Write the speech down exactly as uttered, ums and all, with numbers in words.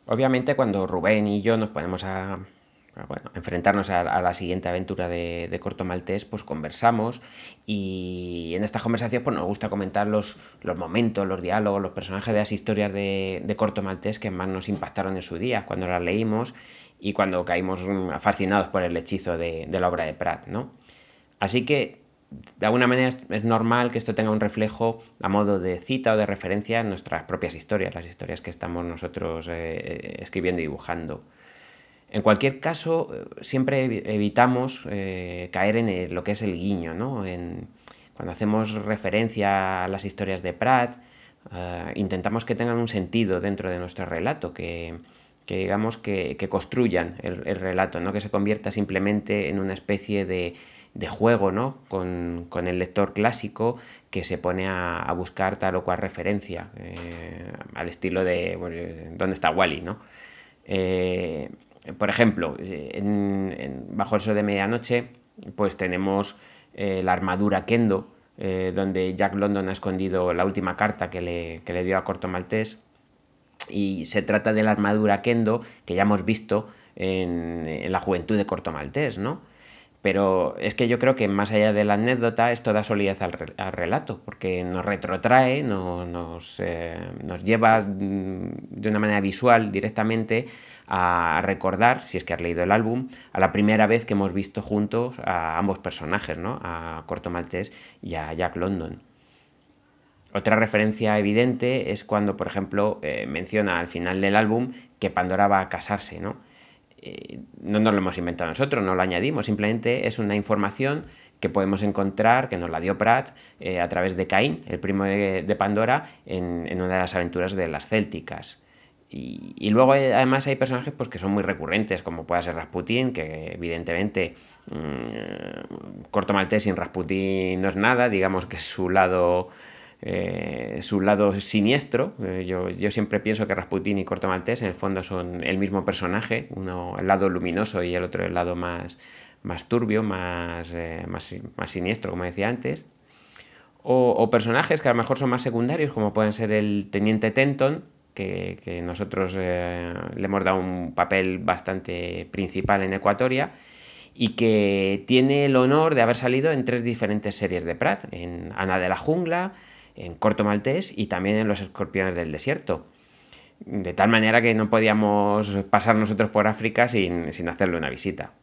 Obviamente cuando Rubén y yo nos ponemos a, a, bueno, a enfrentarnos a, a la siguiente aventura de, de Corto Maltés, pues conversamos y en estas conversaciones pues nos gusta comentar los, los momentos, los diálogos, los personajes de las historias de, de Corto Maltés que más nos impactaron en su día, cuando las leímos y cuando caímos mm, fascinados por el hechizo de, de la obra de Prat, ¿no? Así que de alguna manera es normal que esto tenga un reflejo a modo de cita o de referencia en nuestras propias historias, las historias que estamos nosotros eh, escribiendo y dibujando. En cualquier caso, siempre evitamos eh, caer en el- lo que es el guiño, ¿no? En, cuando hacemos referencia a las historias de Pratt, eh, intentamos que tengan un sentido dentro de nuestro relato, que, que digamos que, que construyan el, el relato, no que se convierta simplemente en una especie de, de juego, ¿no? Con, con el lector clásico que se pone a, a buscar tal o cual referencia, eh, al estilo de bueno, ¿dónde está Wally?, ¿no? Eh, por ejemplo, en, en Bajo el sol de medianoche, pues tenemos eh, la armadura Kendo, eh, donde Jack London ha escondido la última carta que le, que le dio a Corto Maltés. Y se trata de la armadura Kendo que ya hemos visto en, en la juventud de Corto Maltés, ¿no? Pero es que yo creo que más allá de la anécdota, esto da solidez al, re- al relato, porque nos retrotrae, no- nos, eh, nos lleva mm, de una manera visual directamente a recordar, si es que has leído el álbum, a la primera vez que hemos visto juntos a ambos personajes, ¿no? A Corto Maltés y a Jack London. Otra referencia evidente es cuando, por ejemplo, eh, menciona al final del álbum que Pandora va a casarse, ¿no? Eh, no nos lo hemos inventado nosotros, no lo añadimos, simplemente es una información que podemos encontrar, que nos la dio Pratt eh, a través de Caín, el primo de, de Pandora, en, en, una de las aventuras de las Célticas. Y, y luego hay, además hay personajes pues, que son muy recurrentes, como puede ser Rasputín, que evidentemente mmm, Corto Maltés sin Rasputín no es nada, digamos que es su lado eh, su lado siniestro. Eh, yo, yo, siempre pienso que Rasputín y Corto Maltés en el fondo son el mismo personaje, uno el lado luminoso y el otro el lado más, más turbio, más, eh, más, más siniestro, como decía antes. O, o, personajes que a lo mejor son más secundarios, como pueden ser el Teniente Tenton, que, que nosotros eh, le hemos dado un papel bastante principal en Ecuatoria, y que tiene el honor de haber salido en tres diferentes series de Pratt, en Ana de la Jungla, en Corto Maltés y también en Los Escorpiones del Desierto. De tal manera que no podíamos pasar nosotros por África sin, sin hacerle una visita.